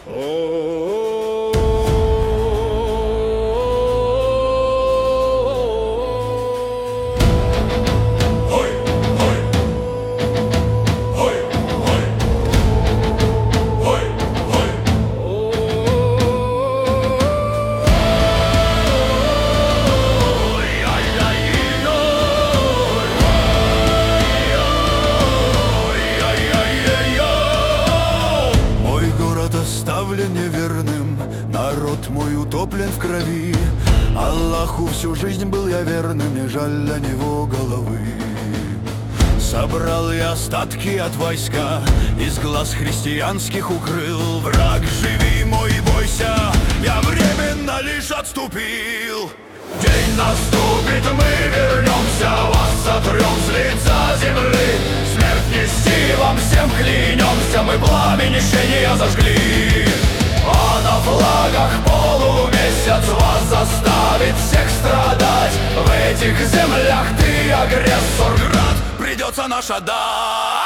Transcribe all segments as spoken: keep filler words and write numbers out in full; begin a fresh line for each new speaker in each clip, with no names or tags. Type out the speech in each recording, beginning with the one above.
Оставлен неверным, народ мой утоплен в крови. Аллаху всю жизнь был я верным, не жаль для него головы. Собрал я остатки от войска, из глаз христианских укрыл. Враг, живи мой, бойся, я временно лишь отступил. День наступит, мы вернемся, вас сотрем с лица земли. Смерть нести вам всем клянемся, мы пламя нищения зажгли. А на флагах полумесяц вас заставит всех страдать. В этих землях ты агрессор, град, придется наш отдать.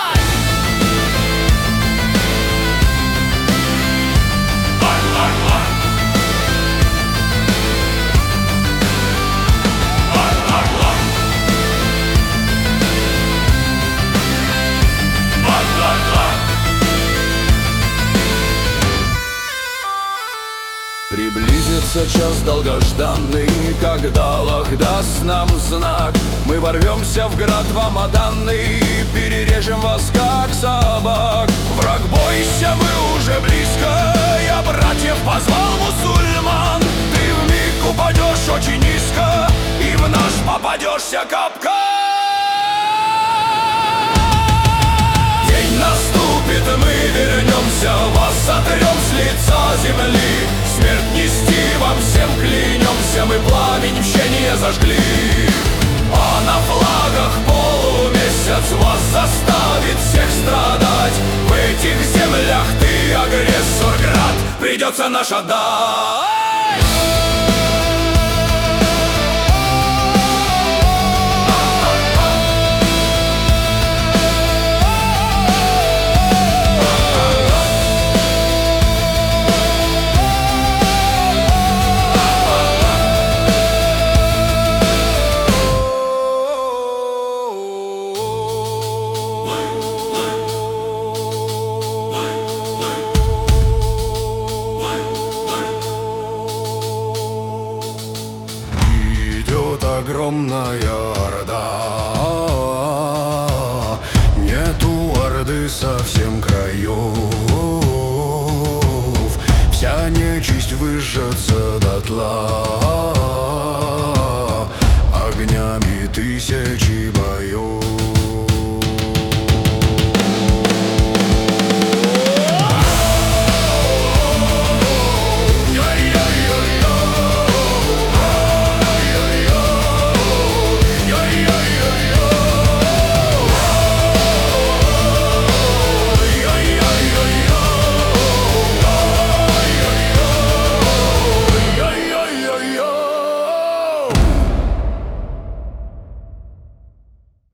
Приблизится час долгожданный, когда Аллах даст нам знак. Мы ворвемся в град вам отданный, перережем вас как собак. Враг, бойся, мы уже близко, я братьев позвал мусульман. Ты вмиг упадешь очень низко, и в наш попадешься капкан. День наступит, мы вернемся, вас сотрем с лица земли. Смерть нести вам всем клянемся, мы пламень мщения зажгли. А на флагах полумесяц вас заставит всех страдать. В этих землях ты агрессор, град, придется наш отдать. Огромная орда, нету орды совсем краев. Вся нечисть выжжется дотла огнями тысяч